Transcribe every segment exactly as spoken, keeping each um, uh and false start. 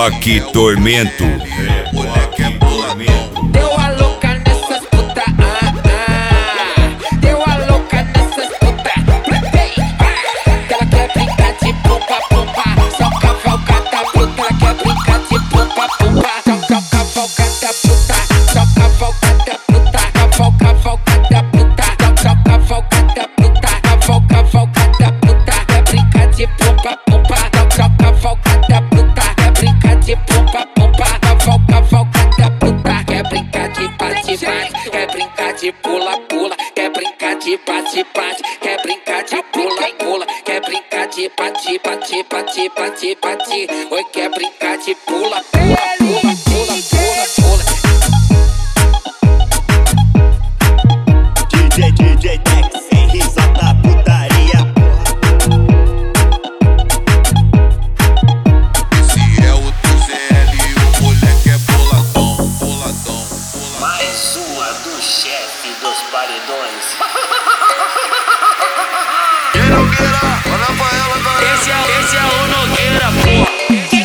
Moleque Tormento. Moleque é boladão. Deu a louca nessas puta, ah, ah. Deu a louca nessas puta. Plantei, ah. Que ela quer brincar de pumpa, pumpa. Só cavalgada puta, ela quer brincar de pumpa, pumpa. Só cavalgada puta, só cavalgada puta. Caval, cavalgada puta, só cavalgada puta. Caval, cavalgada puta, quer brincar de pumpa, pumpa. Só cavalgada puta, quer brincar de pumpa, pumpa. Caval, cavalgada puta, quer brincar de bate, bate. Quer brincar de pula, pula. Quer brincar de bate, bate. Quer brincar de pula, pula. Quer brincar de bate, bate, bate, bate, bate. Oi, quer brincar de pula, pula, pula, pula, pula, pula. D J, D J Tex, sem risada, putaria. Se é o teu C L, o moleque é boladão, boladão, boladão. Mais uma do chefe dos paredões. Quem não queira, olha pra ela agora. Esse é, esse é o Nogueira, porra.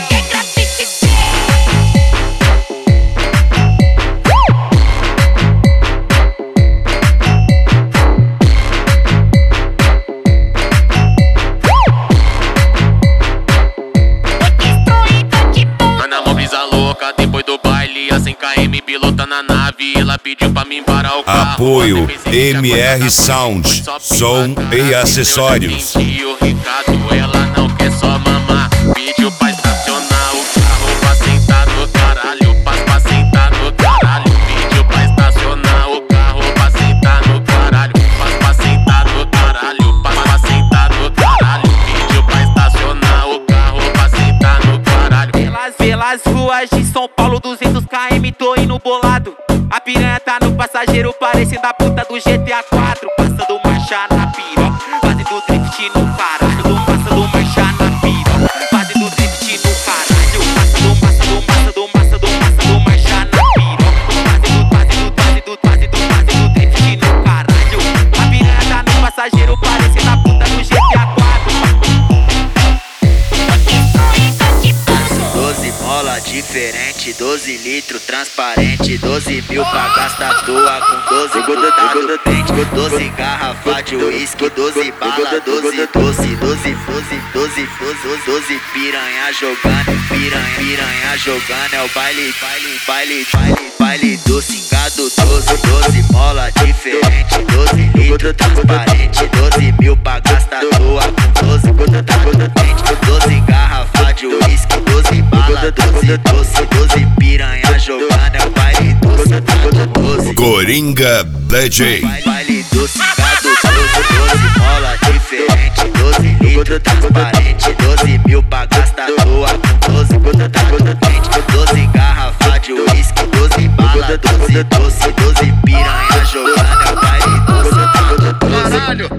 Ana Movisa louca, depois do baile, a cem quilômetros pilota na nave. Ela pediu pra mim parar o carro. Apoio M R Sound, som e acessórios. E o Ricardo, ela não quer só mamar. Pediu pra estacionar o carro pra sentar no caralho. Pra, pra sentar no caralho. Pediu pra estacionar o carro pra sentar no caralho. Pra, pra sentar no caralho. Pra, pra sentar no caralho. Pediu pra estacionar o carro pra sentar no caralho. Pelas, pelas ruas de São Paulo, duzentos quilômetros, tô indo bolado. A piranha tá no passageiro, parecendo a puta do G T A quatro. Passando marcha na piroca, fazendo drift no caralho. Passando marcha na piroca, fazendo drift no caralho. Passando, passando, passando, passando, passando marcha na piroca. Fazendo, fazendo, fazendo, fazendo, fazendo drift no caralho. A piranha tá no passageiro, parecendo a puta do G T A quatro. doze mola diferente, doze litro transparente, doze mil pra gastar à toa com doze grudado no dente, doze garrafa de uísque, doze bala, doze doce, doze, doze, doze, doze, doze piranha jogando, piranha, piranha jogando, é o baile, baile, baile, baile, baile do cingado, doze, doze mola diferente, doze litro transparente, doze mil pra gastar à toa com doze grudado no dente, doze garrafa de uísque, doze bala, doze doce, doze piranha jogando, é o baile doce, doze. Coringa D J. Baile do cingado, doze, doze mola diferente, doze litro transparente, doze mil pra gastar à toa com doze grudado no dente, doze garrafa de uísque, doze bala, doze doce, doze piranha jogando, é o baile doce, doze. Caralho,